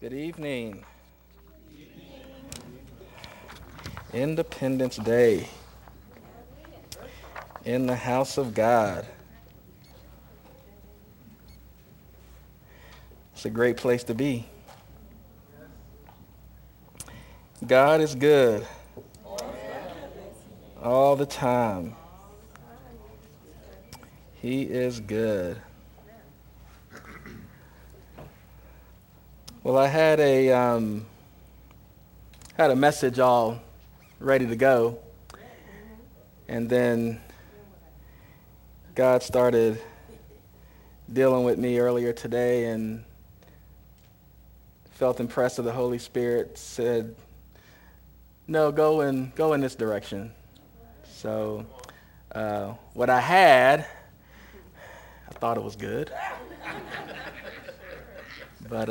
Good evening. Independence Day in the house of God. It's a great place to be. God is good all the time. He is good. Well, I had a message all ready to go, and then God started dealing with me earlier today and felt impressed of the Holy Spirit, said, no, go in this direction. So what I had, I thought it was good. But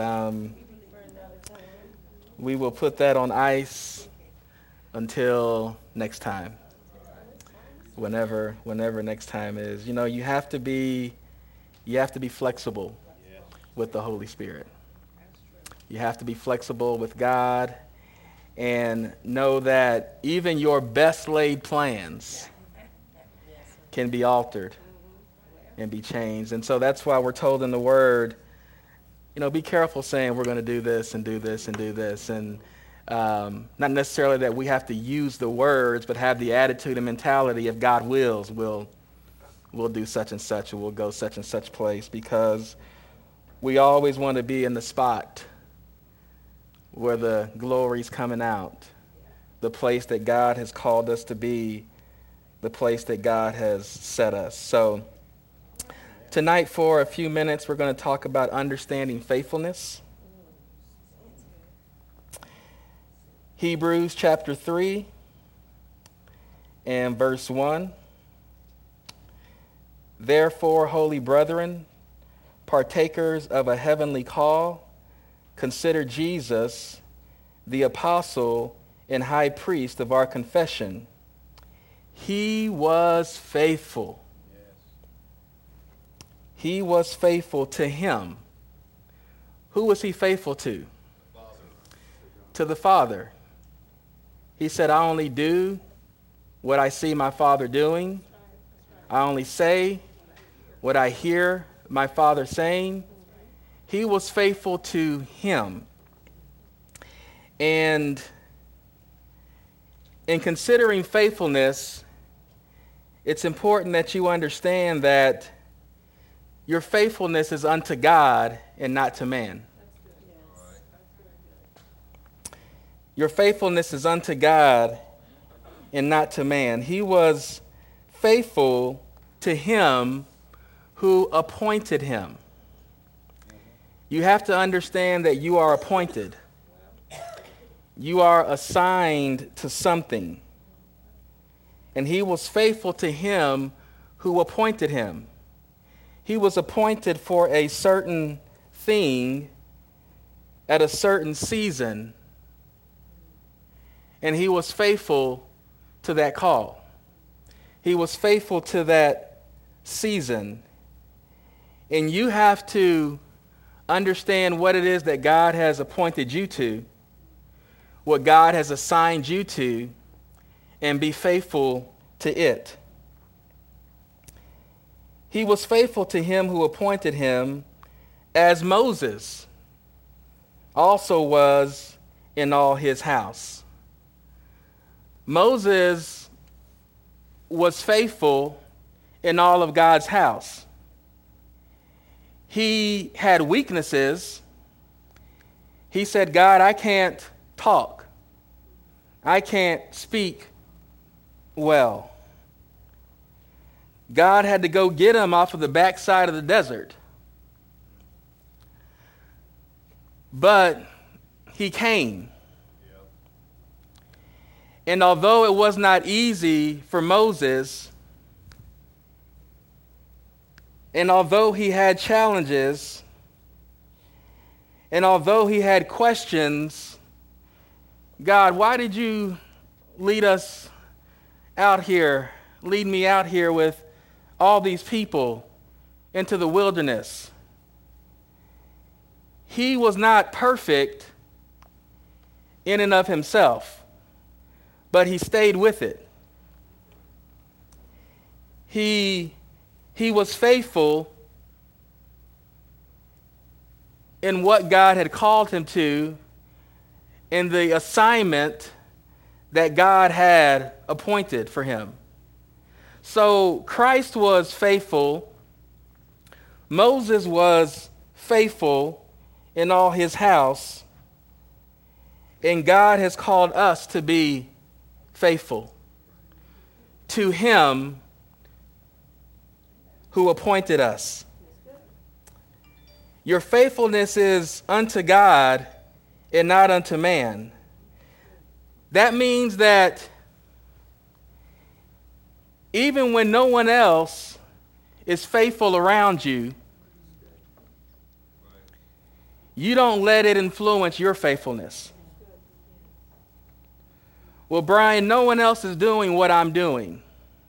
we will put that on ice until next time. Whenever next time is. You know, you have to be flexible with the Holy Spirit. You have to be flexible with God and know that even your best laid plans can be altered and be changed. And so that's why we're told in the Word, you know, be careful saying we're going to do this and do this and do this. And not necessarily that we have to use the words, but have the attitude and mentality, if God wills, we'll do such and such, or we'll go such and such place, because we always want to be in the spot where the glory's coming out, the place that God has called us to be, the place that God has set us. So tonight, for a few minutes, we're going to talk about understanding faithfulness. Hebrews chapter 3 and verse 1. Therefore, holy brethren, partakers of a heavenly call, consider Jesus, the apostle and high priest of our confession. He was faithful. He was faithful to him. Who was he faithful to? To the Father. He said, I only do what I see my Father doing. I only say what I hear my Father saying. He was faithful to him. And in considering faithfulness, it's important that you understand that your faithfulness is unto God and not to man. Your faithfulness is unto God and not to man. He was faithful to him who appointed him. You have to understand that you are appointed. You are assigned to something. And he was faithful to him who appointed him. He was appointed for a certain thing at a certain season, and he was faithful to that call. He was faithful to that season. And you have to understand what it is that God has appointed you to, what God has assigned you to, and be faithful to it. He was faithful to him who appointed him, as Moses also was in all his house. Moses was faithful in all of God's house. He had weaknesses. He said, God, I can't talk. I can't speak well. God had to go get him off of the backside of the desert. But he came. And although it was not easy for Moses, and although he had challenges, and although he had questions, God, why did you lead me out here with all these people into the wilderness? he was not perfect in and of himself, but he stayed with it. He was faithful in what God had called him to, in the assignment that God had appointed for him. So Christ was faithful. Moses was faithful in all his house. And God has called us to be faithful to him who appointed us. Your faithfulness is unto God and not unto man. That means that even when no one else is faithful around you, you don't let it influence your faithfulness. Well, Brian, no one else is doing what I'm doing.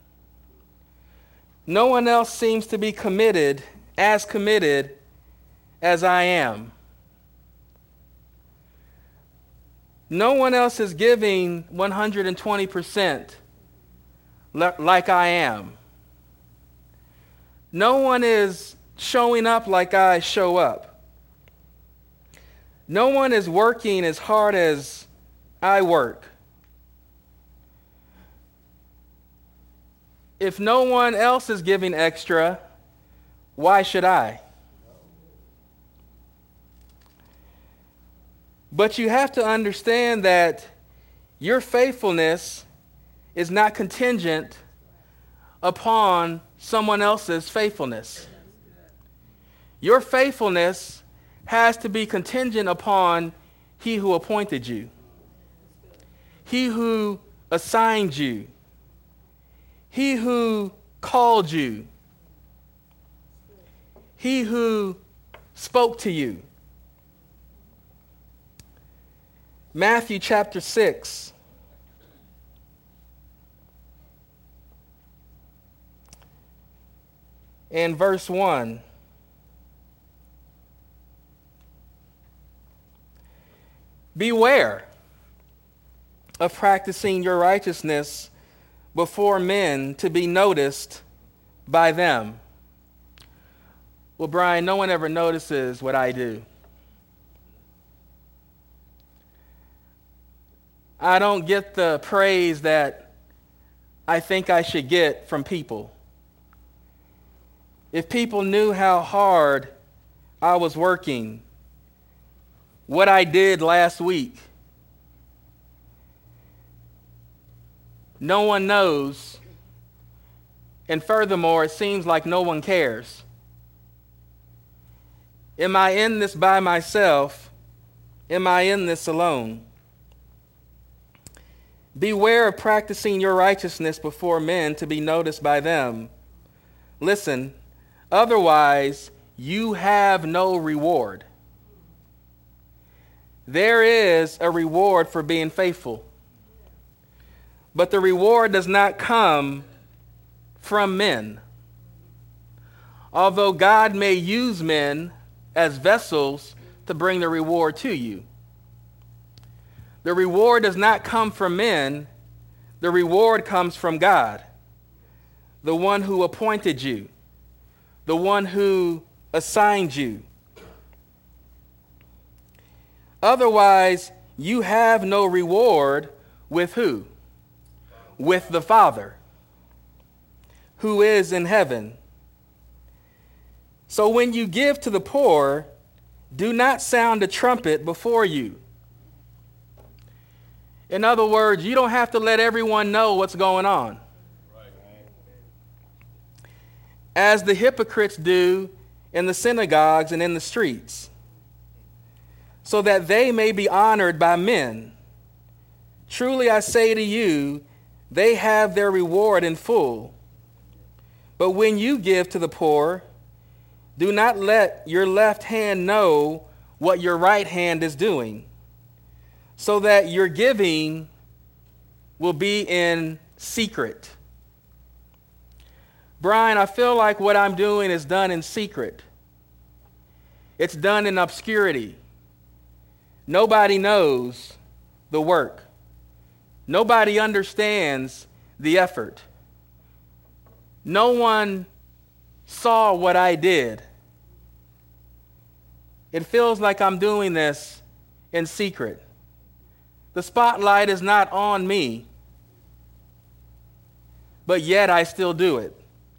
No one else seems to be committed as I am. No one else is giving 120% like I am. No one is showing up like I show up. No one is working as hard as I work. If no one else is giving extra, why should I? But you have to understand that your faithfulness is not contingent upon someone else's faithfulness. Your faithfulness has to be contingent upon he who appointed you, he who assigned you, he who called you, he who spoke to you. Matthew chapter 6. And verse 1. Beware of practicing your righteousness before men to be noticed by them. Well, Brian, no one ever notices what I do. I don't get the praise that I think I should get from people. If people knew how hard I was working, what I did last week, no one knows, and furthermore, it seems like no one cares. Am I in this by myself? Am I in this alone? Beware of practicing your righteousness before men to be noticed by them. Listen, otherwise you have no reward. There is a reward for being faithful, but the reward does not come from men. Although God may use men as vessels to bring the reward to you, the reward does not come from men. The reward comes from God, the one who appointed you, the one who assigned you. Otherwise, you have no reward with who? With the Father, who is in heaven. So when you give to the poor, do not sound a trumpet before you. In other words, you don't have to let everyone know what's going on. As the hypocrites do in the synagogues and in the streets, so that they may be honored by men. Truly I say to you, they have their reward in full. But when you give to the poor, do not let your left hand know what your right hand is doing, so that your giving will be in secret. Brian, I feel like what I'm doing is done in secret. It's done in obscurity. Nobody knows the work. Nobody understands the effort. No one saw what I did. It feels like I'm doing this in secret. The spotlight is not on me, but yet I still do it.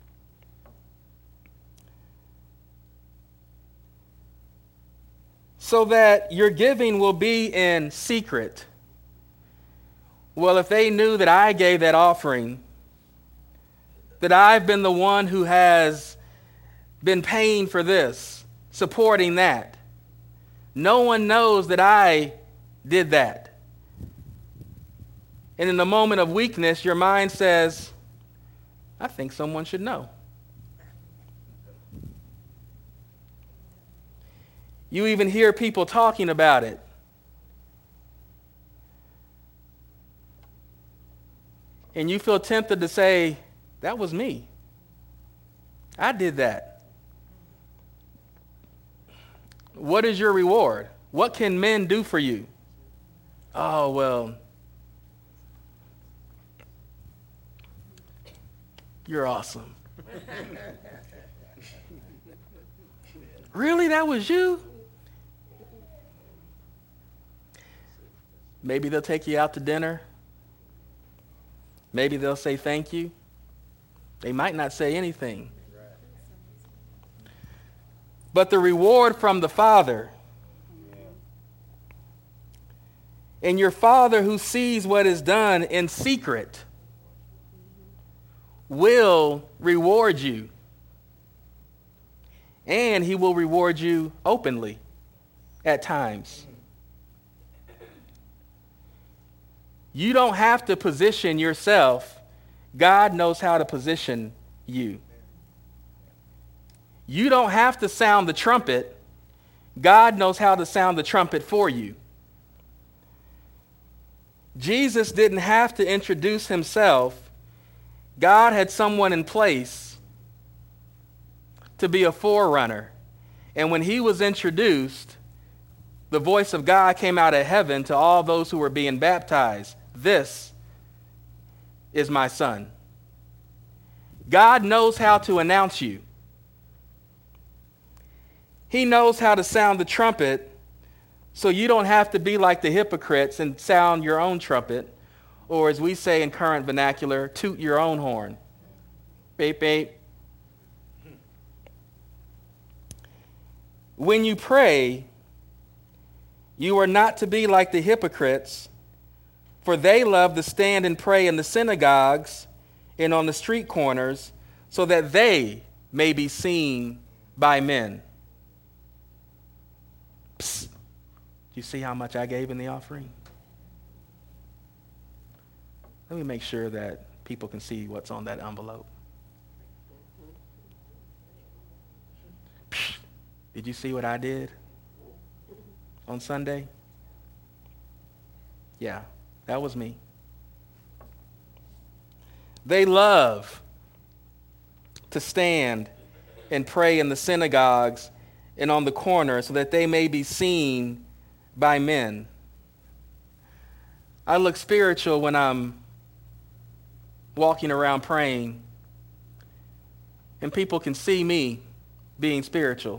So that your giving will be in secret. Well, if they knew that I gave that offering, that I've been the one who has been paying for this, supporting that, no one knows that I did that. And in the moment of weakness, your mind says, I think someone should know. You even hear people talking about it. And you feel tempted to say, that was me. I did that. What is your reward? What can men do for you? Oh, well, you're awesome. Really? That was you? Maybe they'll take you out to dinner. Maybe they'll say thank you. They might not say anything. But the reward from the Father, and your Father who sees what is done in secret, will reward you. And he will reward you openly at times. You don't have to position yourself. God knows how to position you. You don't have to sound the trumpet. God knows how to sound the trumpet for you. Jesus didn't have to introduce himself. God had someone in place to be a forerunner. And when he was introduced, the voice of God came out of heaven to all those who were being baptized. This is my son. God knows how to announce you. He knows how to sound the trumpet so you don't have to be like the hypocrites and sound your own trumpet, or as we say in current vernacular, toot your own horn. Beep, beep. When you pray, you are not to be like the hypocrites, for they love to stand and pray in the synagogues and on the street corners, so that they may be seen by men. Psst. Do you see how much I gave in the offering? Let me make sure that people can see what's on that envelope. Psst. Did you see what I did on Sunday? Yeah, that was me. They love to stand and pray in the synagogues and on the corner so that they may be seen by men. I look spiritual when I'm walking around praying, and people can see me being spiritual.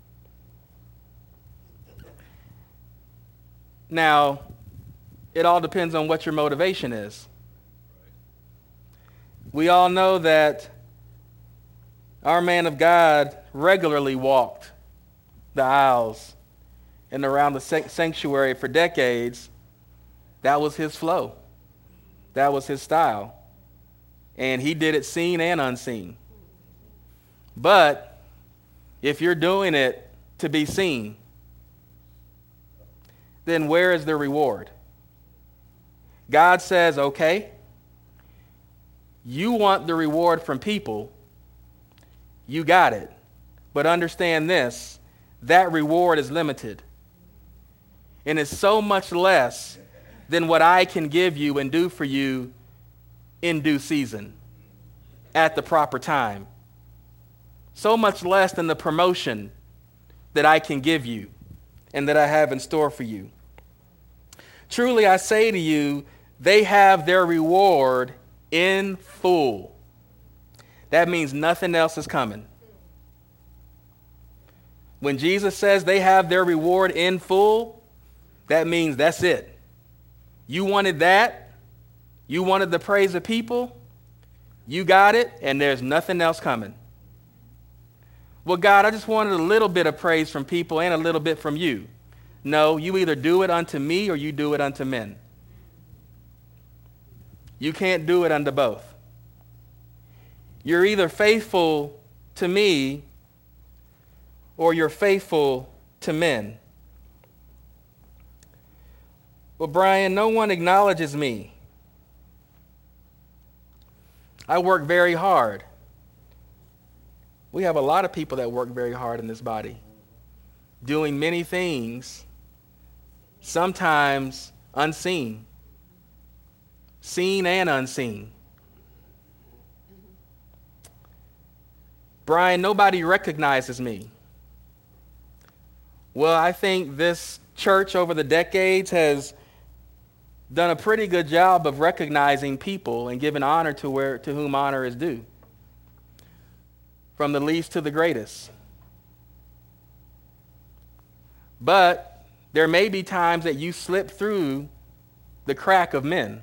Now, it all depends on what your motivation is. We all know that our man of God regularly walked the aisles and around the sanctuary for decades. That was his flow. That was his style. And he did it seen and unseen. But if you're doing it to be seen, then where is the reward? God says, okay, you want the reward from people, you got it. But understand this, that reward is limited. And it's so much less than what I can give you and do for you in due season, at the proper time. So much less than the promotion that I can give you and that I have in store for you. Truly I say to you, they have their reward in full. That means nothing else is coming. When Jesus says they have their reward in full, that means that's it. You wanted that. You wanted the praise of people. You got it, and there's nothing else coming. Well, God, I just wanted a little bit of praise from people and a little bit from you. No, you either do it unto me or you do it unto men. You can't do it unto both. You're either faithful to me or you're faithful to men. Well, Brian, no one acknowledges me. I work very hard. We have a lot of people that work very hard in this body, doing many things, sometimes unseen, seen and unseen. Brian, nobody recognizes me. Well, I think this church over the decades has done a pretty good job of recognizing people and giving honor to whom honor is due, from the least to the greatest. But there may be times that you slip through the crack of men.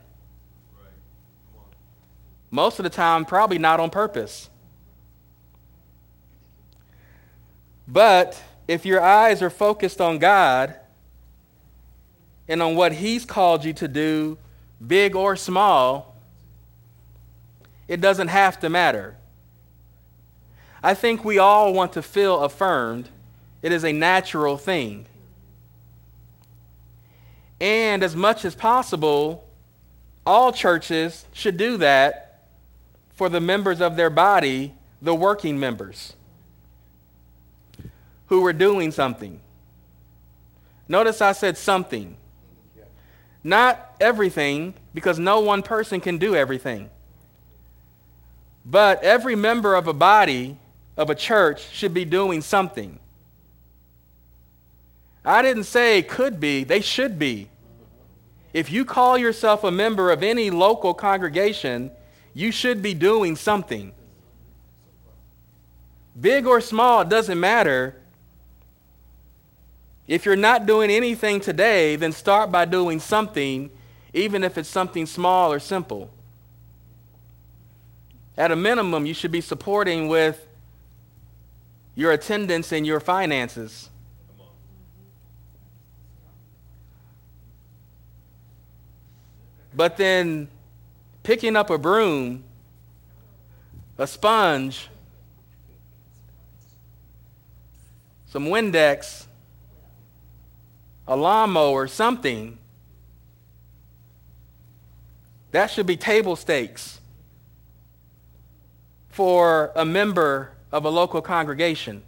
Most of the time, probably not on purpose. But if your eyes are focused on God and on what He's called you to do, big or small, it doesn't have to matter. I think we all want to feel affirmed. It is a natural thing. And as much as possible, all churches should do that for the members of their body, the working members, who were doing something. Notice I said something. Not everything, because no one person can do everything. But every member of a body, of a church, should be doing something. I didn't say could be, they should be. If you call yourself a member of any local congregation, you should be doing something. Big or small, it doesn't matter. If you're not doing anything today, then start by doing something, even if it's something small or simple. At a minimum, you should be supporting with your attendance and your finances. But then picking up a broom, a sponge, some Windex, a lawnmower, something, that should be table stakes for a member of a local congregation.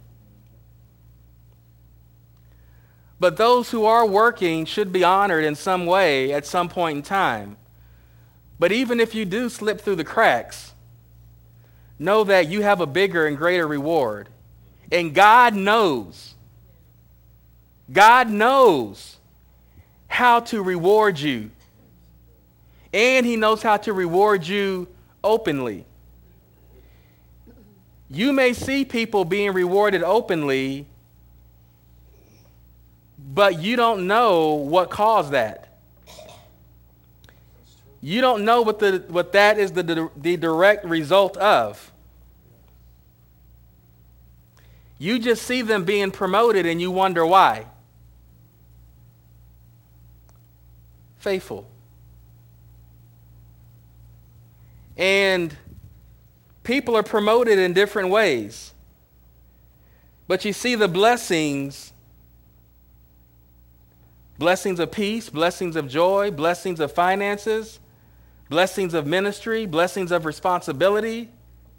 But those who are working should be honored in some way at some point in time. But even if you do slip through the cracks, know that you have a bigger and greater reward. And God knows how to reward you. And He knows how to reward you openly. You may see people being rewarded openly, but you don't know what caused that. You don't know what that is the direct result of. You just see them being promoted and you wonder why. Faithful. And people are promoted in different ways. But you see the blessings of peace, blessings of joy, blessings of finances, blessings of ministry, blessings of responsibility,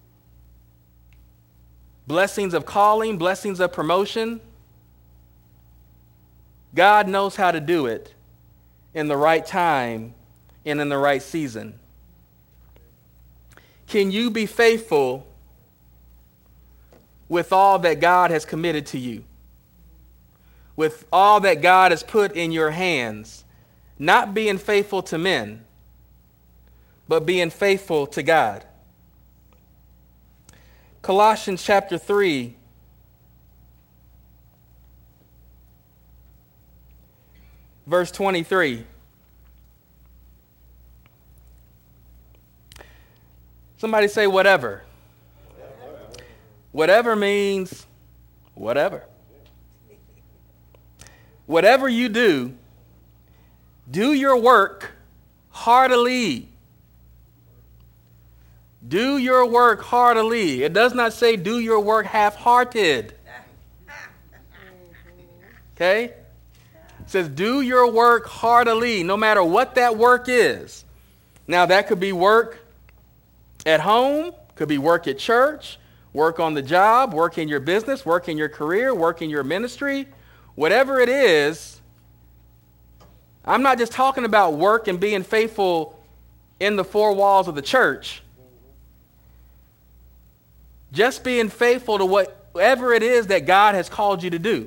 blessings of calling, blessings of promotion. God knows how to do it in the right time and in the right season. Can you be faithful with all that God has committed to you? With all that God has put in your hands? not being faithful to men, but being faithful to God. Colossians chapter 3, verse 23. Somebody say whatever. Whatever means whatever. Whatever you do your work heartily. Do your work heartily. It does not say do your work half-hearted. Okay? It says do your work heartily, no matter what that work is. Now, that could be work at home, could be work at church, work on the job, work in your business, work in your career, work in your ministry. Whatever it is, I'm not just talking about work and being faithful in the four walls of the church. Just being faithful to whatever it is that God has called you to do,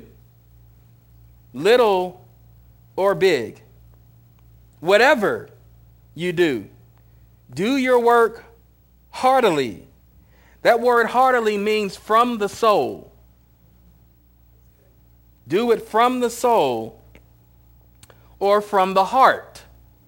little or big. Whatever you do your work heartily. That word heartily means from the soul. Do it from the soul or from the heart.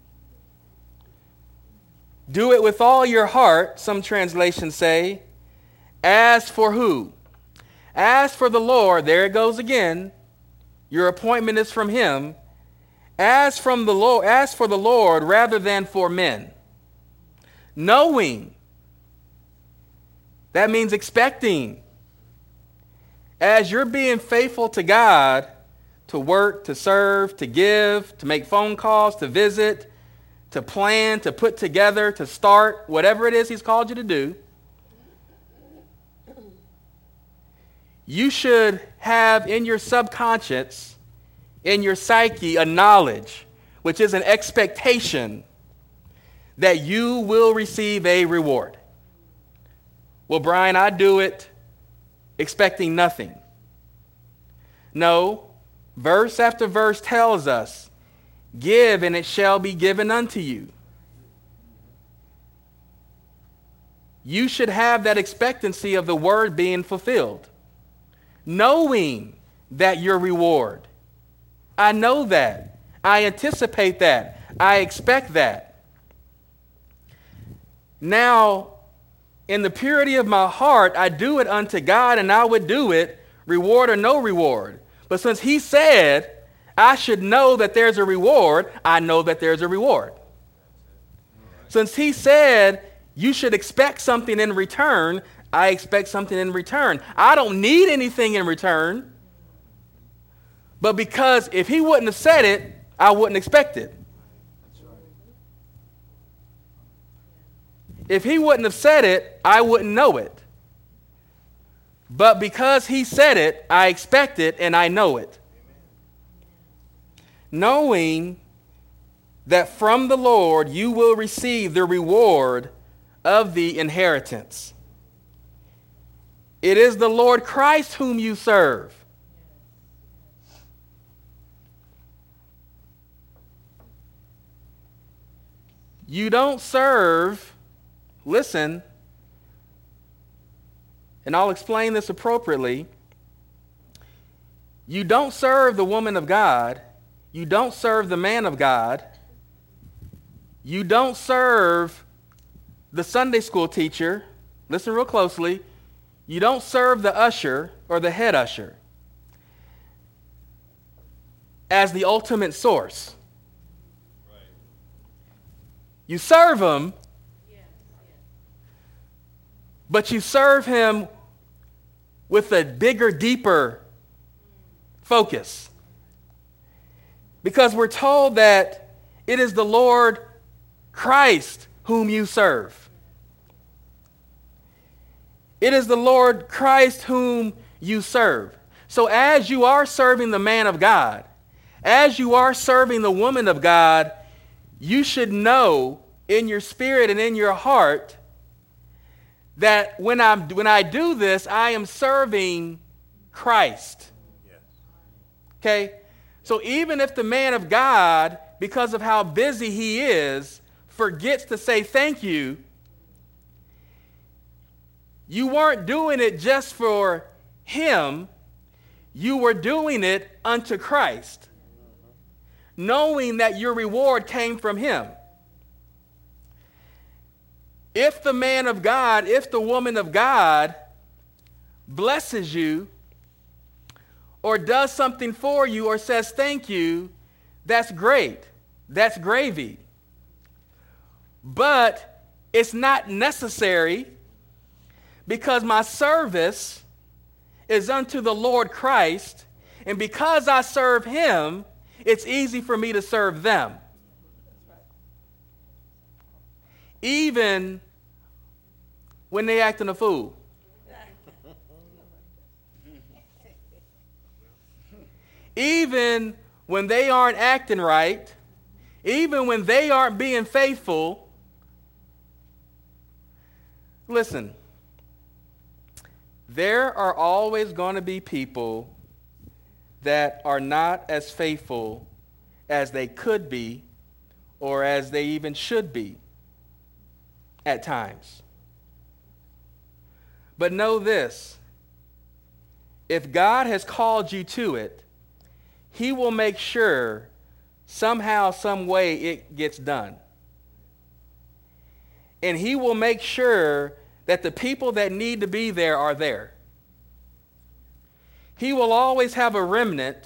Do it with all your heart, some translations say. As for who? As for the Lord, there it goes again. Your appointment is from him. As for the Lord rather than for men. Knowing. That means expecting. As you're being faithful to God, to work, to serve, to give, to make phone calls, to visit, to plan, to put together, to start, whatever it is he's called you to do, you should have in your subconscious, in your psyche, a knowledge, which is an expectation that you will receive a reward. Well, Brian, I do it expecting nothing. No, verse after verse tells us, give and it shall be given unto you. You should have that expectancy of the word being fulfilled. Knowing that your reward. I know that. I anticipate that. I expect that. Now, in the purity of my heart, I do it unto God, and I would do it, reward or no reward. But since he said, I should know that there's a reward, I know that there's a reward. Since he said, you should expect something in return, I expect something in return. I don't need anything in return. But because if he wouldn't have said it, I wouldn't expect it. If he wouldn't have said it, I wouldn't know it. But because he said it, I expect it and I know it. Knowing that from the Lord you will receive the reward of the inheritance. It is the Lord Christ whom you serve. You don't serve, listen, and I'll explain this appropriately. You don't serve the woman of God. You don't serve the man of God. You don't serve the Sunday school teacher. Listen real closely. You don't serve the usher or the head usher as the ultimate source. Right. You serve him, but you serve him with a bigger, deeper focus. Because we're told that it is the Lord Christ whom you serve. It is the Lord Christ whom you serve. So as you are serving the man of God, as you are serving the woman of God, you should know in your spirit and in your heart that when I do this, I am serving Christ. Yes. Okay? So even if the man of God because of how busy he is, forgets to say thank you, you weren't doing it just for him. You were doing it unto Christ, knowing that your reward came from him. If the man of God, if the woman of God blesses you or does something for you or says thank you, that's great. That's gravy. But it's not necessary, because my service is unto the Lord Christ, and because I serve him, it's easy for me to serve them. Even when they acting a fool. Even when they aren't acting right, even when they aren't being faithful. Listen, there are always going to be people that are not as faithful as they could be or as they even should be at times. But know this, if God has called you to it, he will make sure somehow, some way it gets done. And he will make sure that the people that need to be there are there. He will always have a remnant.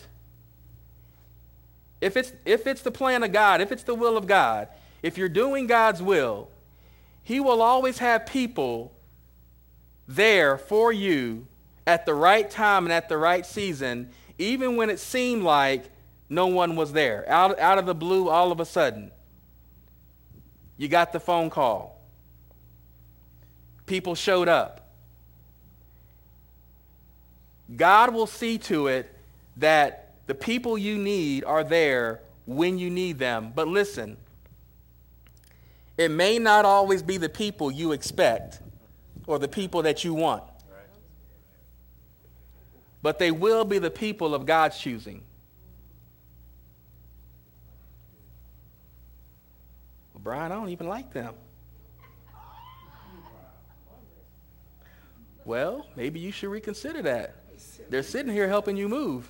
If it's the plan of God, if it's the will of God, if you're doing God's will, he will always have people there for you at the right time and at the right season, even when it seemed like no one was there. Out of the blue, all of a sudden, you got the phone call. People showed up. God will see to it that the people you need are there when you need them. But listen, it may not always be the people you expect or the people that you want. But they will be the people of God's choosing. Well, Brian, I don't even like them. Well, maybe you should reconsider that. They're sitting here helping you move.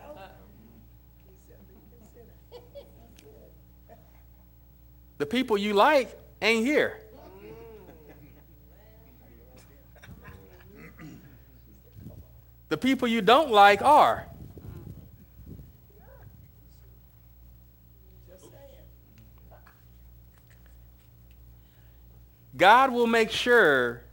The people you like ain't here. The people you don't like are. God will make sure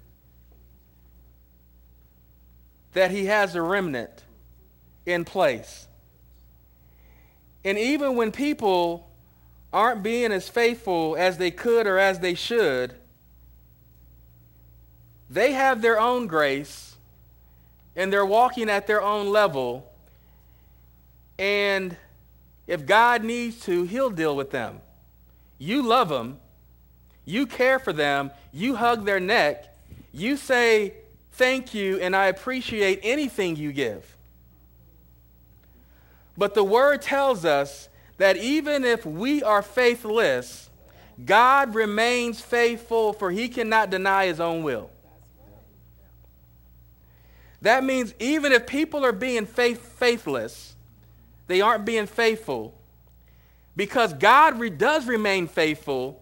that he has a remnant in place. And even when people aren't being as faithful as they could or as they should, they have their own grace and they're walking at their own level. And if God needs to, he'll deal with them. You love them. You care for them. You hug their neck. You say, thank you, and I appreciate anything you give. But the word tells us that even if we are faithless, God remains faithful, for he cannot deny his own will. That means even if people are being faithless, they aren't being faithful, because God does remain faithful,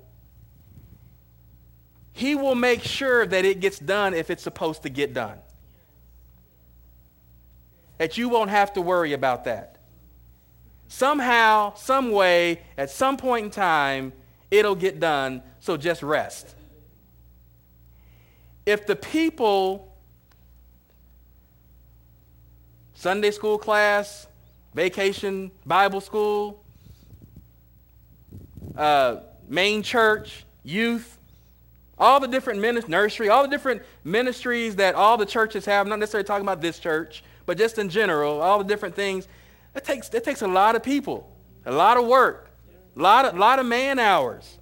he will make sure that it gets done if it's supposed to get done. That you won't have to worry about that. Somehow, some way, at some point in time, it'll get done, so just rest. If the people, Sunday school class, vacation, Bible school, main church, youth, all the different nursery, all the different ministries that all the churches have, not necessarily talking about this church, but just in general, all the different things, that takes a lot of people, a lot of work, a lot of man hours.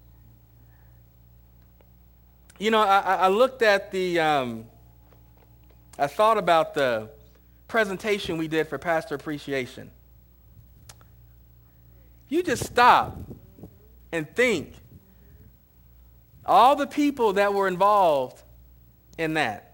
You know, I looked at I thought about the presentation we did for Pastor Appreciation. You just stop and think. All the people that were involved in that.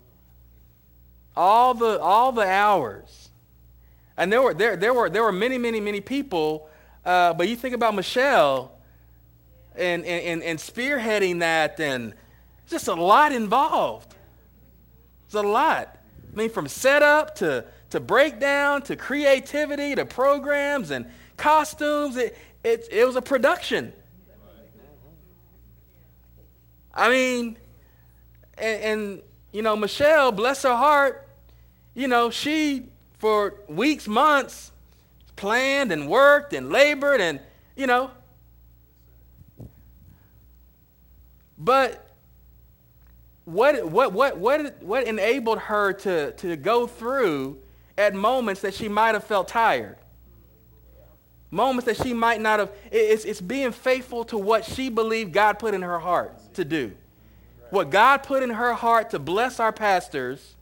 All the hours. And there were many people, but you think about Michelle and spearheading that, and just a lot involved. It's a lot. I mean, from setup to breakdown to creativity to programs and costumes, it was a production. I mean, and Michelle, bless her heart, she for weeks, months, planned and worked and labored and, but what enabled her to go through at moments that she might have felt tired? Moments that she might not have. It's being faithful to what she believed God put in her heart to do. What God put in her heart to bless our pastors,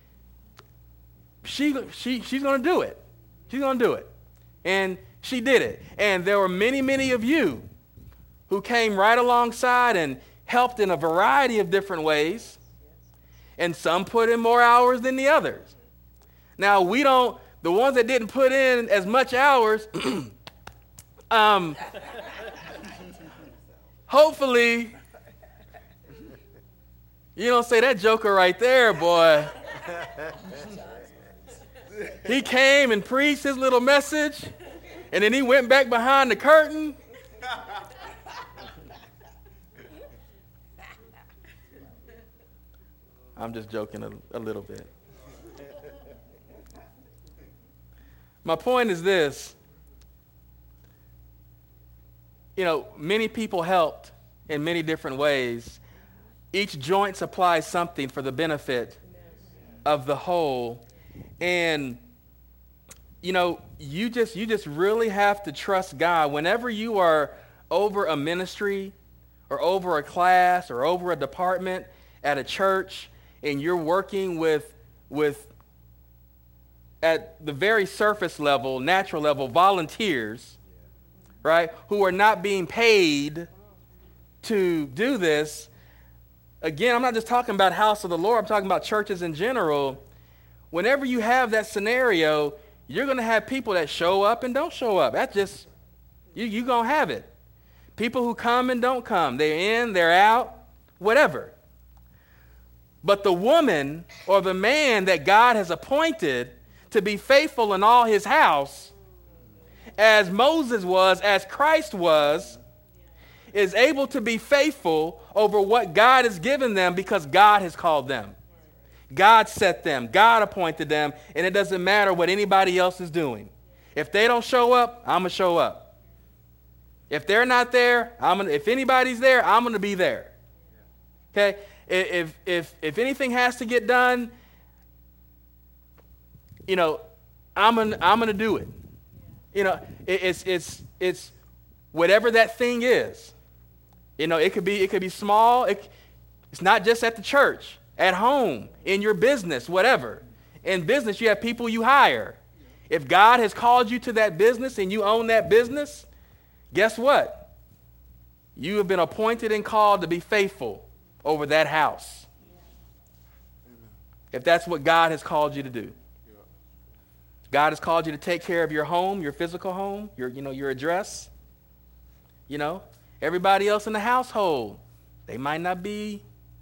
she's going to do it. She's going to do it. And she did it. And there were many of you who came right alongside and helped in a variety of different ways. And some put in more hours than the others. Now, the ones that didn't put in as much hours, hopefully, you don't say that joker right there, boy. He came and preached his little message, and then he went back behind the curtain. I'm just joking a little bit. My point is this. Many people helped in many different ways. Each joint supplies something for the benefit of the whole. And, you just really have to trust God. Whenever you are over a ministry or over a class or over a department at a church, and you're working with at the very surface level, natural level, volunteers, right, who are not being paid to do this. Again, I'm not just talking about House of the Lord, I'm talking about churches in general. Whenever you have that scenario, you're going to have people that show up and don't show up. That's just, you're going to have it. People who come and don't come. They're in, they're out, whatever. But the woman or the man that God has appointed to be faithful in all his house, as Moses was, as Christ was, is able to be faithful over what God has given them because God has called them. God set them. God appointed them. And it doesn't matter what anybody else is doing. If they don't show up, I'm going to show up. If they're not there, if anybody's there, I'm going to be there. Okay? If anything has to get done, I'm gonna do it. It's whatever that thing is. It could be small. It's not just at the church, at home, in your business, whatever. In business, you have people you hire. If God has called you to that business and you own that business, guess what? You have been appointed and called to be faithful over that house. If that's what God has called you to do. God has called you to take care of your home, your physical home, your address. Everybody else in the household, they may not be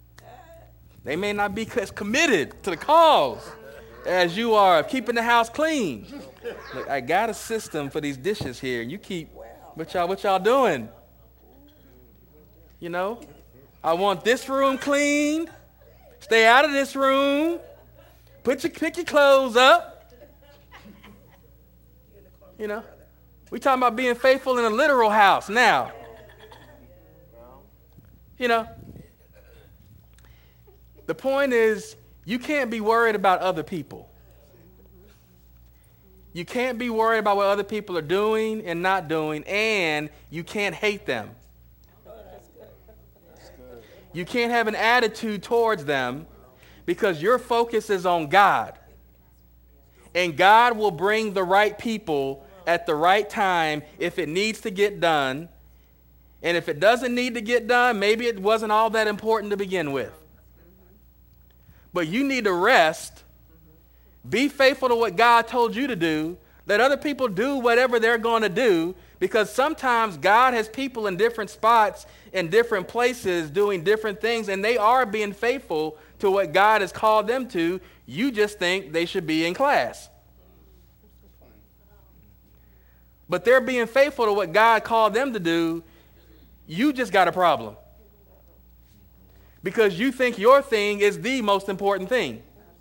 as committed to the cause as you are of keeping the house clean. Look, I got a system for these dishes here. You keep, what y'all doing? I want this room clean. Stay out of this room. Pick your clothes up. We talking about being faithful in a literal house now. The point is, you can't be worried about other people. You can't be worried about what other people are doing and not doing, and you can't hate them. You can't have an attitude towards them because your focus is on God. And God will bring the right people at the right time if it needs to get done. And if it doesn't need to get done, maybe it wasn't all that important to begin with. But you need to rest. Be faithful to what God told you to do. Let other people do whatever they're going to do, because sometimes God has people in different spots, in different places, doing different things, and they are being faithful to what God has called them to. You just think they should be in class. But they're being faithful to what God called them to do. You just got a problem. Because you think your thing is the most important thing.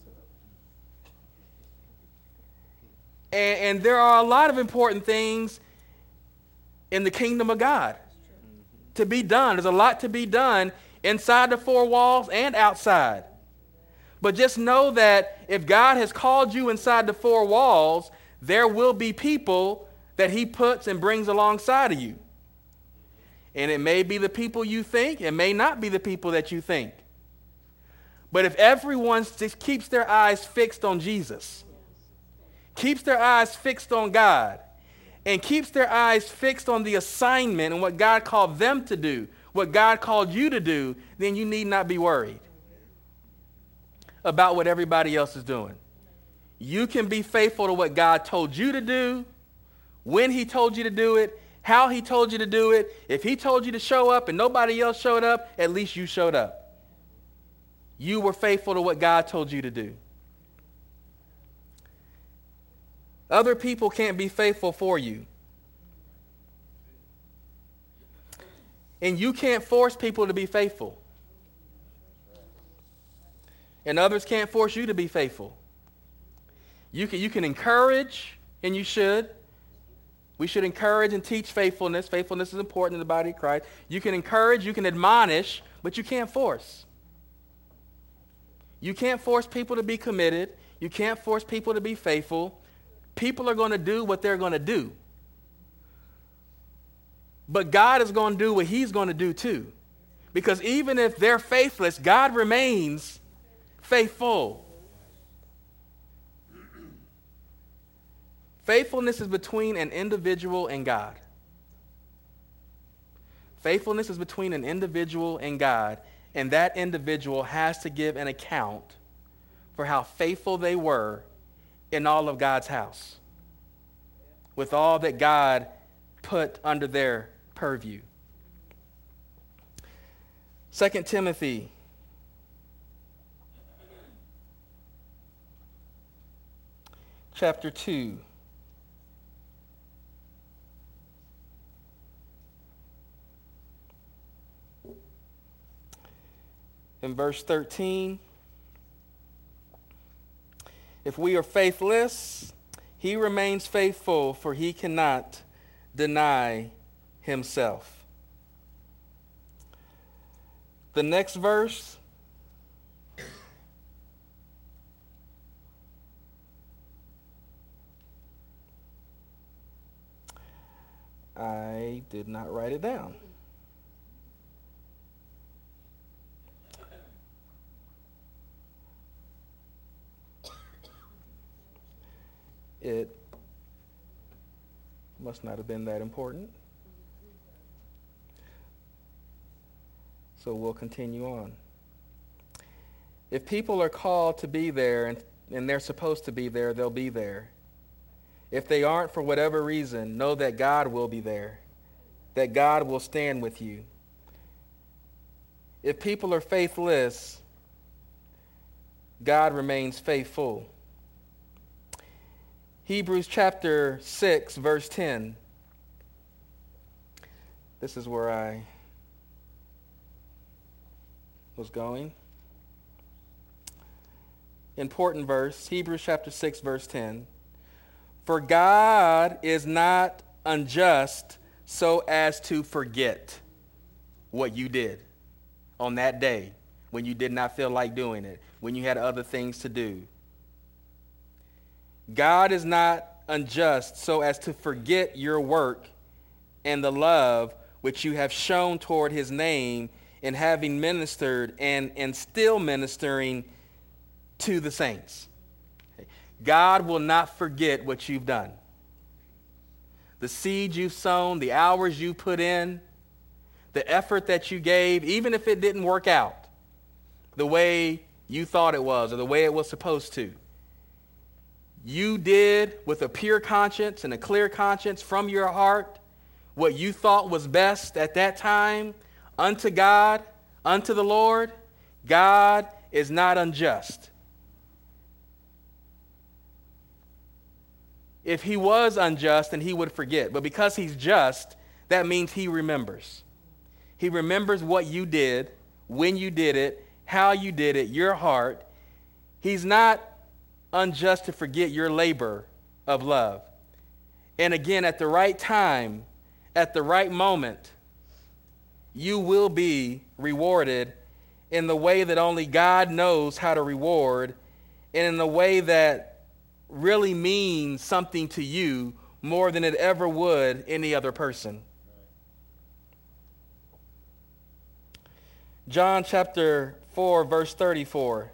And there are a lot of important things in the kingdom of God to be done. There's a lot to be done inside the four walls and outside. But just know that if God has called you inside the four walls, there will be people that he puts and brings alongside of you. And it may be the people you think, it may not be the people that you think. But if everyone just keeps their eyes fixed on Jesus, keeps their eyes fixed on God, and keeps their eyes fixed on the assignment and what God called them to do, what God called you to do, then you need not be worried about what everybody else is doing. You can be faithful to what God told you to do, when he told you to do it, how he told you to do it. If he told you to show up and nobody else showed up, at least you showed up. You were faithful to what God told you to do. Other people can't be faithful for you. And you can't force people to be faithful. And others can't force you to be faithful. You can encourage, and you should. We should encourage and teach faithfulness. Faithfulness is important in the body of Christ. You can encourage, you can admonish, but you can't force. You can't force people to be committed. You can't force people to be faithful. People are going to do what they're going to do. But God is going to do what he's going to do too. Because even if they're faithless, God remains faithful. Faithfulness is between an individual and God. Faithfulness is between an individual and God, and that individual has to give an account for how faithful they were in all of God's house, with all that God put under their purview. 2 Timothy chapter 2. In verse 13, if we are faithless, he remains faithful, for he cannot deny himself. The next verse, I did not write it down. It must not have been that important. So we'll continue on. If people are called to be there and they're supposed to be there, they'll be there. If they aren't for whatever reason, know that God will be there, that God will stand with you. If people are faithless, God remains faithful. Hebrews chapter 6, verse 10. This is where I was going. Important verse, Hebrews chapter 6, verse 10. For God is not unjust so as to forget what you did on that day when you did not feel like doing it, when you had other things to do. God is not unjust so as to forget your work and the love which you have shown toward his name in having ministered and still ministering to the saints. God will not forget what you've done. the seed you've sown, the hours you put in, the effort that you gave, even if it didn't work out the way you thought it was or the way it was supposed to. You did with a pure conscience and a clear conscience from your heart what you thought was best at that time unto God, unto the Lord. God is not unjust. If he was unjust, then he would forget. But because he's just, that means he remembers. He remembers what you did, when you did it, how you did it, your heart. He's not unjust to forget your labor of love. And again, at the right time, at the right moment, you will be rewarded in the way that only God knows how to reward, and in the way that really means something to you more than it ever would any other person. John chapter 4, verse 34.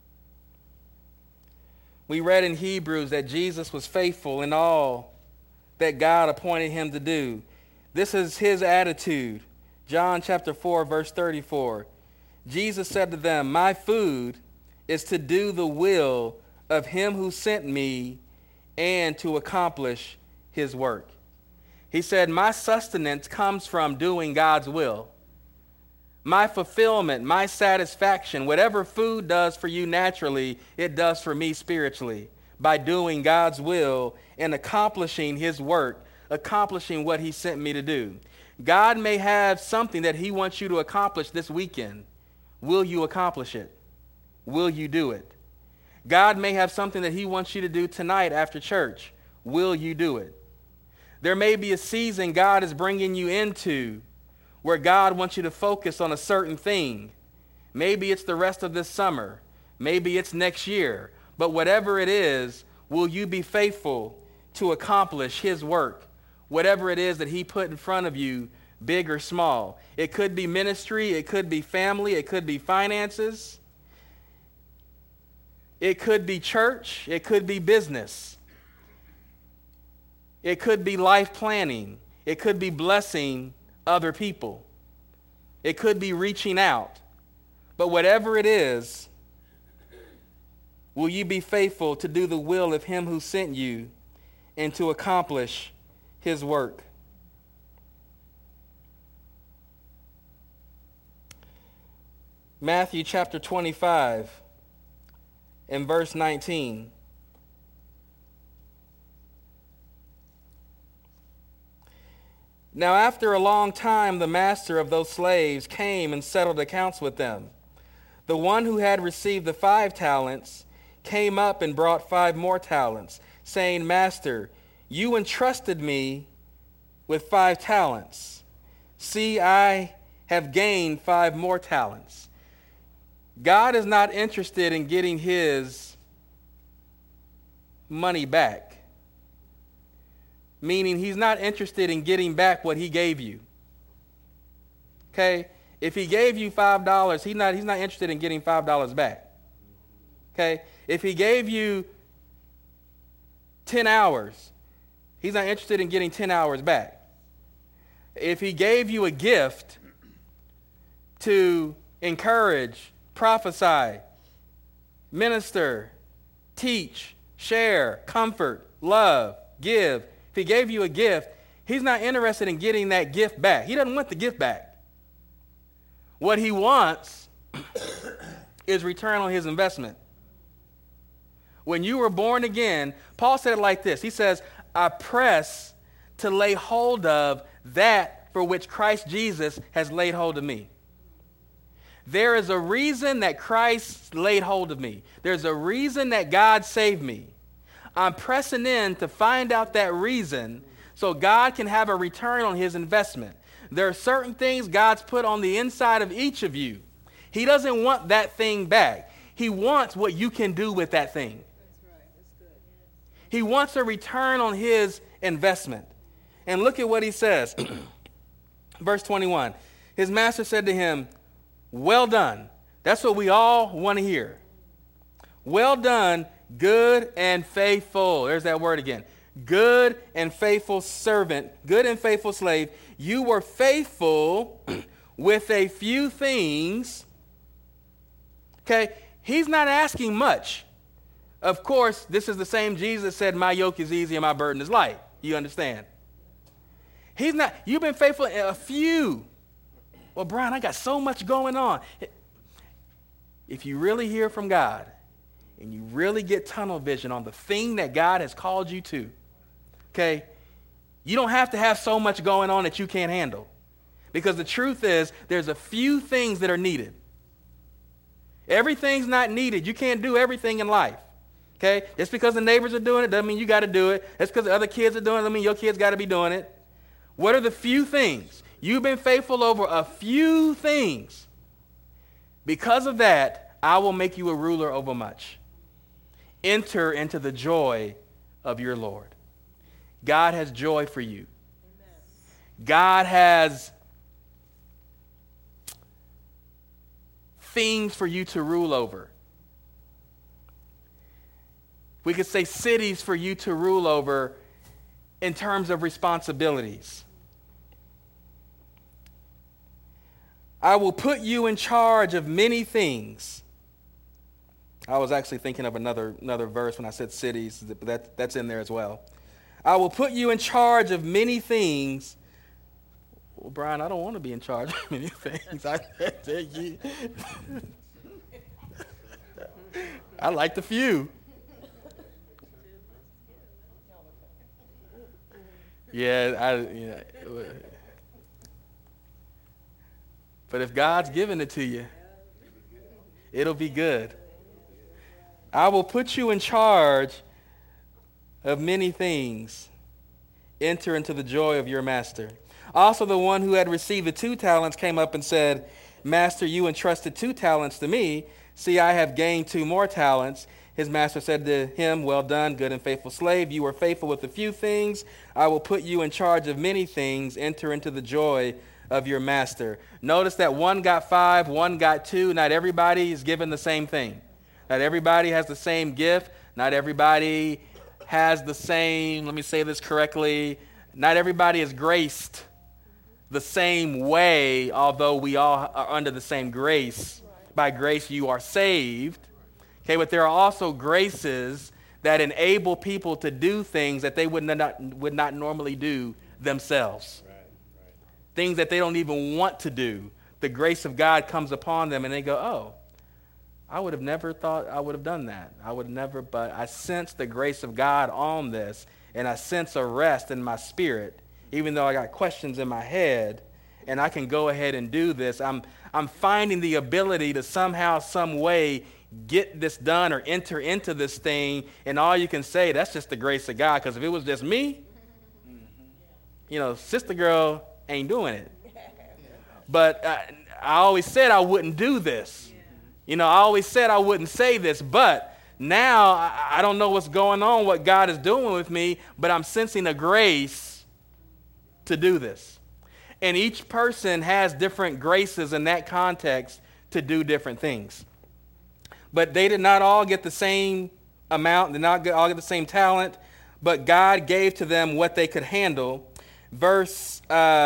We read in Hebrews that Jesus was faithful in all that God appointed him to do. This is his attitude. John chapter 4, verse 34. Jesus said to them, "My food is to do the will of him who sent me and to accomplish his work." He said, my sustenance comes from doing God's will. My fulfillment, my satisfaction, whatever food does for you naturally, it does for me spiritually by doing God's will and accomplishing his work, accomplishing what he sent me to do. God may have something that he wants you to accomplish this weekend. Will you accomplish it? Will you do it? God may have something that he wants you to do tonight after church. Will you do it? There may be a season God is bringing you into where God wants you to focus on a certain thing. Maybe it's the rest of this summer. Maybe it's next year. But whatever it is, will you be faithful to accomplish his work? Whatever it is that he put in front of you, big or small. It could be ministry. It could be family. It could be finances. It could be church. It could be business. It could be life planning. It could be blessing other people. It could be reaching out. But whatever it is, will you be faithful to do the will of him who sent you and to accomplish his work? Matthew chapter 25 and verse 19. Now after a long time, the master of those slaves came and settled accounts with them. The one who had received the 5 talents came up and brought 5 more talents, saying, Master, you entrusted me with 5 talents. See, I have gained 5 more talents. God is not interested in getting his money back. Meaning he's not interested in getting back what he gave you. Okay? If he gave you $5, he's not interested in getting $5 back. Okay? If he gave you 10 hours, he's not interested in getting 10 hours back. If he gave you a gift to encourage, prophesy, minister, teach, share, comfort, love, give. If he gave you a gift, he's not interested in getting that gift back. He doesn't want the gift back. What he wants is return on his investment. When you were born again, Paul said it like this. He says, I press to lay hold of that for which Christ Jesus has laid hold of me. There is a reason that Christ laid hold of me. There's a reason that God saved me. I'm pressing in to find out that reason so God can have a return on his investment. There are certain things God's put on the inside of each of you. He doesn't want that thing back. He wants what you can do with that thing. That's right. That's good. He wants a return on his investment. And look at what he says. Verse 21. His master said to him, well done. That's what we all want to hear. Well done, good and faithful. There's that word again. good and faithful servant, good and faithful slave. You were faithful with a few things. Okay, he's not asking much. Of course, this is the same Jesus that said, my yoke is easy and my burden is light. You understand? He's not, you've been faithful in a few. Well, Brian, I got so much going on. If you really hear from God and you really get tunnel vision on the thing that God has called you to, okay, you don't have to have so much going on that you can't handle. Because the truth is, there's a few things that are needed. Everything's not needed. You can't do everything in life. Okay? Just because the neighbors are doing it doesn't mean you got to do it. Just because the other kids are doing it doesn't mean your kids got to be doing it. What are the few things? You've been faithful over a few things. Because of that, I will make you a ruler over much. Enter into the joy of your Lord. God has joy for you. Amen. God has things for you to rule over. We could say cities for you to rule over in terms of responsibilities. I will put you in charge of many things. I was actually thinking of another verse when I said cities, but that's in there as well. I will put you in charge of many things. Well, Brian, I don't want to be in charge of many things. I like the few. But if God's given it to you, it'll be good. I will put you in charge of many things. Enter into the joy of your master. Also, the one who had received the 2 talents came up and said, Master, you entrusted 2 talents to me. See, I have gained 2 more talents. His master said to him, well done, good and faithful slave. You were faithful with a few things. I will put you in charge of many things. Enter into the joy of your master. Notice that one got 5, one got 2. Not everybody is given the same thing. Not everybody has the same gift. Not everybody has the same, let me say this correctly, not everybody is graced the same way, although we all are under the same grace. By grace you are saved. Okay, but there are also graces that enable people to do things that they would not normally do themselves. Things that they don't even want to do. The grace of God comes upon them and they go, oh, I would have never thought I would have done that. But I sense the grace of God on this, and I sense a rest in my spirit, even though I got questions in my head, and I can go ahead and do this. I'm finding the ability to somehow, some way, get this done or enter into this thing, and all you can say, that's just the grace of God, because if it was just me, sister girl ain't doing it. But I always said I wouldn't do this. I always said I wouldn't say this, but now I don't know what's going on, what God is doing with me, but I'm sensing a grace to do this. And each person has different graces in that context to do different things. But they did not all get the same amount, did not all get the same talent, but God gave to them what they could handle. Verse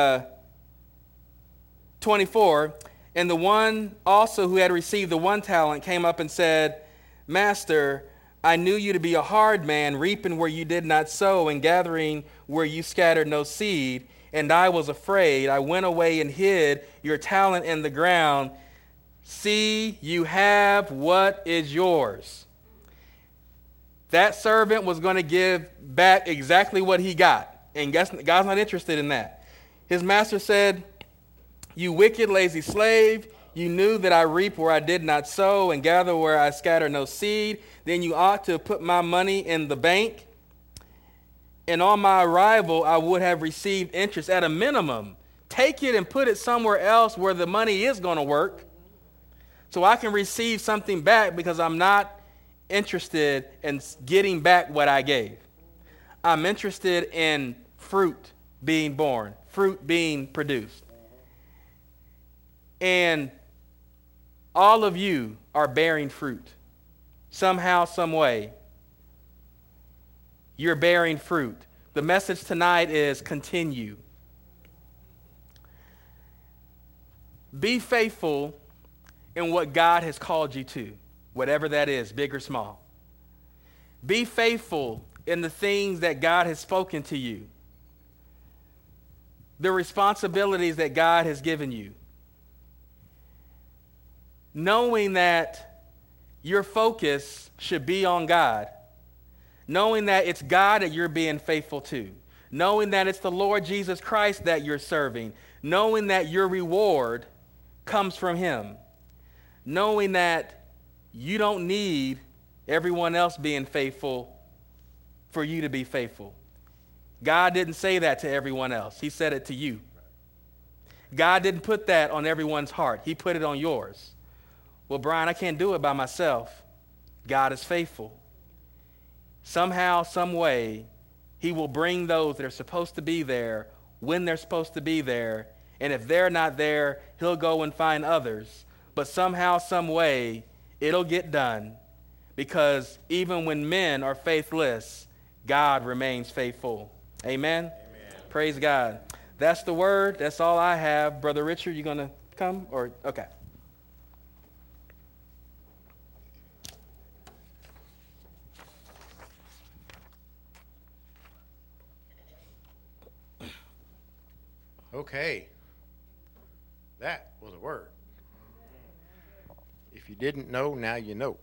24, and the one also who had received the 1 talent came up and said, Master, I knew you to be a hard man, reaping where you did not sow and gathering where you scattered no seed. And I was afraid. I went away and hid your talent in the ground. See, you have what is yours. That servant was going to give back exactly what he got. And God's not interested in that. His master said, you wicked, lazy slave, you knew that I reap where I did not sow and gather where I scatter no seed. Then you ought to have put my money in the bank. And on my arrival, I would have received interest at a minimum. Take it and put it somewhere else where the money is going to work, so I can receive something back, because I'm not interested in getting back what I gave. I'm interested in fruit being born, fruit being produced. And all of you are bearing fruit somehow, some way. You're bearing fruit. The message tonight is continue. Be faithful in what God has called you to, whatever that is, big or small. Be faithful in the things that God has spoken to you, the responsibilities that God has given you. Knowing that your focus should be on God. Knowing that it's God that you're being faithful to. Knowing that it's the Lord Jesus Christ that you're serving. Knowing that your reward comes from Him. Knowing that you don't need everyone else being faithful for you to be faithful. God didn't say that to everyone else. He said it to you. God didn't put that on everyone's heart. He put it on yours. Well, Brian, I can't do it by myself. God is faithful. Somehow, some way, He will bring those that are supposed to be there when they're supposed to be there. And if they're not there, He'll go and find others. But somehow, some way, it'll get done. Because even when men are faithless, God remains faithful. Amen? Amen. Praise God. That's the word. That's all I have. Brother Richard, you going to come? Or okay. Okay. That was a word. If you didn't know, now you know.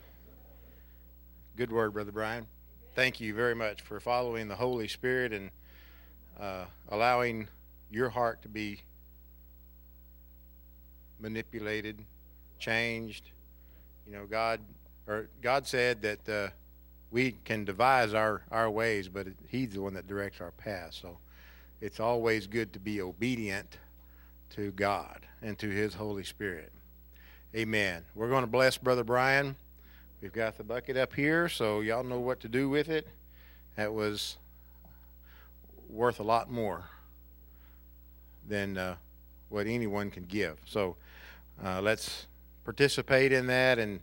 Good word, Brother Brian. Thank you very much for following the Holy Spirit and allowing your heart to be manipulated, changed. You know, God said that we can devise our ways, but He's the one that directs our path. So it's always good to be obedient to God and to His Holy Spirit. Amen. We're going to bless Brother Brian. We've got the bucket up here, so y'all know what to do with it. That was worth a lot more than what anyone can give. So let's participate in that and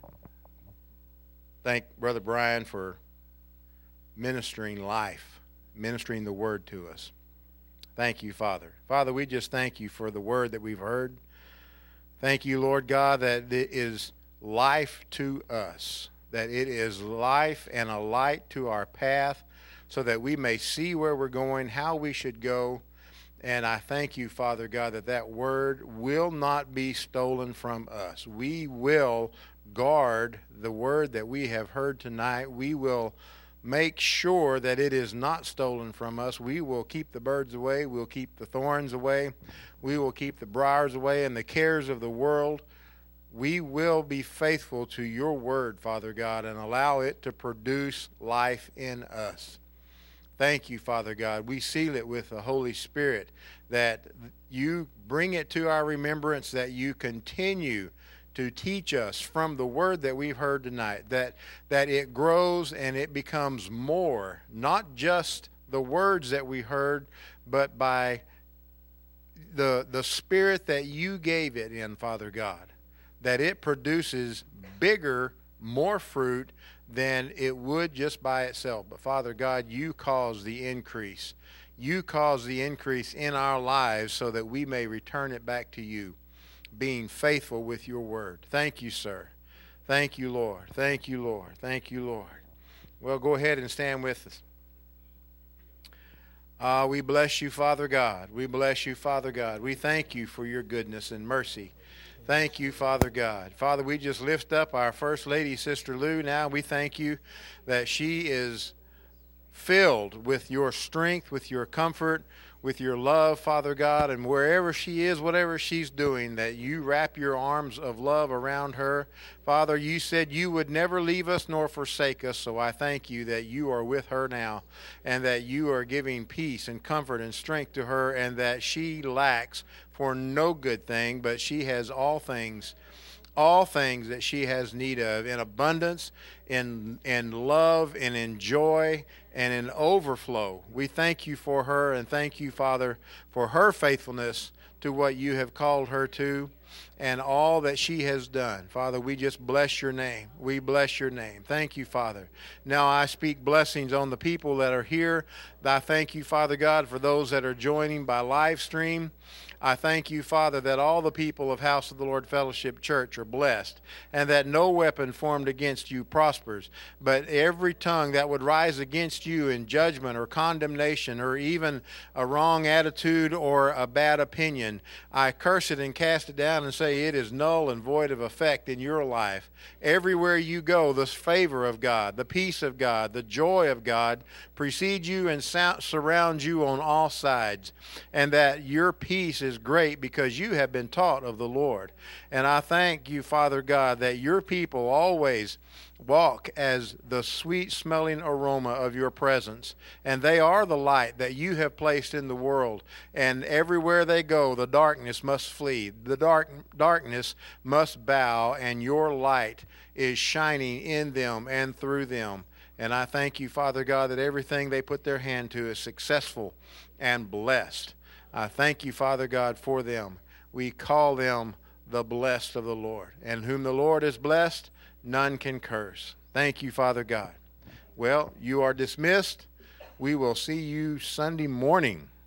thank Brother Brian for ministering life, ministering the word to us. Thank you, Father. Father, we just thank you for the word that we've heard. Thank you, Lord God, that it is life to us, that it is life and a light to our path so that we may see where we're going, how we should go. And I thank you, Father God, that that word will not be stolen from us. We will guard the word that we have heard tonight. We will make sure that it is not stolen from us. We will keep the birds away. We'll keep the thorns away. We will keep the briars away and the cares of the world. We will be faithful to your word, Father God, and allow it to produce life in us. Thank you, Father God. We seal it with the Holy Spirit, that you bring it to our remembrance, that you continue to teach us from the word that we've heard tonight, that it grows and it becomes more, not just the words that we heard, but by the spirit that you gave it in, Father God, that it produces bigger, more fruit than it would just by itself. But Father God, you cause the increase. You cause the increase in our lives so that we may return it back to you, being faithful with your word. Thank you, sir. Thank you, Lord. Thank you, Lord. Thank you, Lord. Well, go ahead and stand with us. We bless you, Father God. We bless you, Father God. We thank you for your goodness and mercy. Thank you, Father God. Father, we just lift up our First Lady, Sister Lou, now. We thank you that she is filled with your strength, with your comfort, with your love, Father God, and wherever she is, whatever she's doing, that you wrap your arms of love around her. Father, you said you would never leave us nor forsake us, so I thank you that you are with her now and that you are giving peace and comfort and strength to her, and that she lacks for no good thing, but she has all things that she has need of in abundance, in love, and in joy, and in overflow. We thank you for her, and thank you, Father, for her faithfulness to what you have called her to. and all that she has done. Father, we just bless your name. We bless your name. Thank you, Father. Now I speak blessings on the people that are here. I thank you, Father God, for those that are joining by live stream. I thank you, Father, that all the people of House of the Lord Fellowship Church are blessed, and that no weapon formed against you prospers, but every tongue that would rise against you in judgment or condemnation or even a wrong attitude or a bad opinion, I curse it and cast it down and say it is null and void of effect in your life. Everywhere you go, the favor of God, the peace of God, the joy of God precede you and surround you on all sides, and that your peace is great because you have been taught of the Lord. And I thank you, Father God, that your people always walk as the sweet-smelling aroma of your presence, and they are the light that you have placed in the world, and everywhere they go, the darkness must flee. The darkness must bow, and your light is shining in them and through them. And I thank you, Father God, that everything they put their hand to is successful and blessed. I thank you, Father God, for them. We call them the blessed of the Lord. And whom the Lord has blessed, none can curse. Thank you, Father God. Well, you are dismissed. We will see you Sunday morning.